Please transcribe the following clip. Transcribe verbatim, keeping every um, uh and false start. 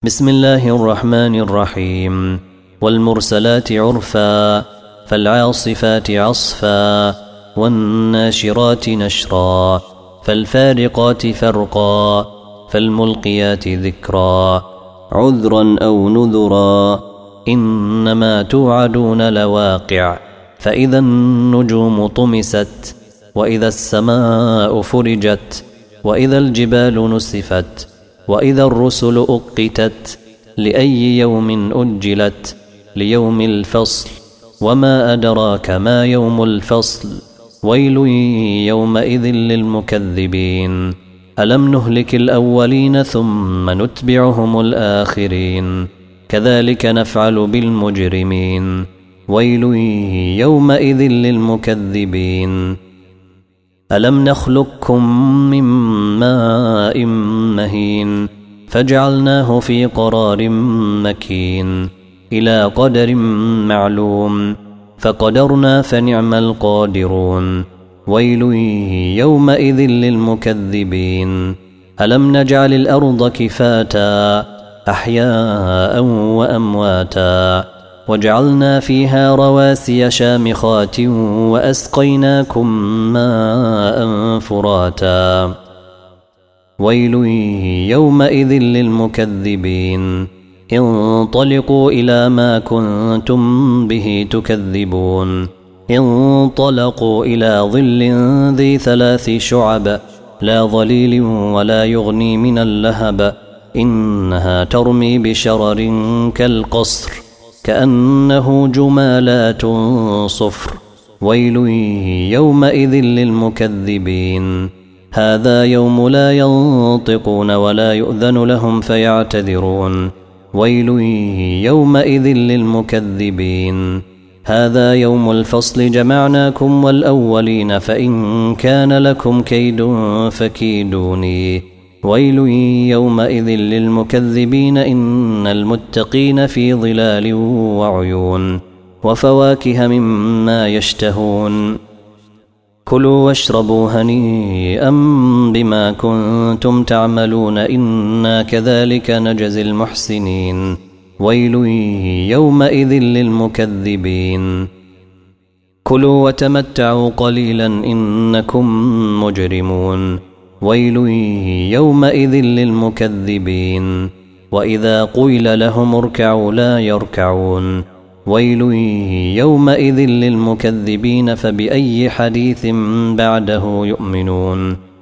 بسم الله الرحمن الرحيم. والمرسلات عرفا فالعاصفات عصفا والناشرات نشرا فالفارقات فرقا فالملقيات ذكرا عذرا أو نذرا إنما توعدون لواقع. فإذا النجوم طمست وإذا السماء فرجت وإذا الجبال نسفت وإذا الرسل أقتت لأي يوم أجلت ليوم الفصل وما أدراك ما يوم الفصل ويل يومئذ للمكذبين ألم نهلك الأولين ثم نتبعهم الآخرين كذلك نفعل بالمجرمين ويل يومئذ للمكذبين ألم نخلقكم من ماء مهين فجعلناه في قرار مكين إلى قدر معلوم فقدرنا فنعم القادرون ويل يومئذ للمكذبين ألم نجعل الأرض كفاتا أحياء وأمواتا وجعلنا فيها رواسي شامخات وأسقيناكم ماء فراتا ويل يومئذ للمكذبين انطلقوا إلى ما كنتم به تكذبون انطلقوا إلى ظل ذي ثلاث شعب لا ظليل ولا يغني من اللهب إنها ترمي بشرر كالقصر كأنه جمالات صفر ويل يومئذ للمكذبين هذا يوم لا ينطقون ولا يؤذن لهم فيعتذرون ويل يومئذ للمكذبين هذا يوم الفصل جمعناكم والأولين فإن كان لكم كيد فكيدوني ويل يومئذ للمكذبين إن المتقين في ظلال وعيون وفواكه مما يشتهون كلوا واشربوا هنيئا بما كنتم تعملون إنا كذلك نجزي المحسنين ويل يومئذ للمكذبين كلوا وتمتعوا قليلا إنكم مجرمون ويل يومئذ للمكذبين وإذا قيل لهم اركعوا لا يركعون ويل يومئذ للمكذبين فبأي حديث بعده يؤمنون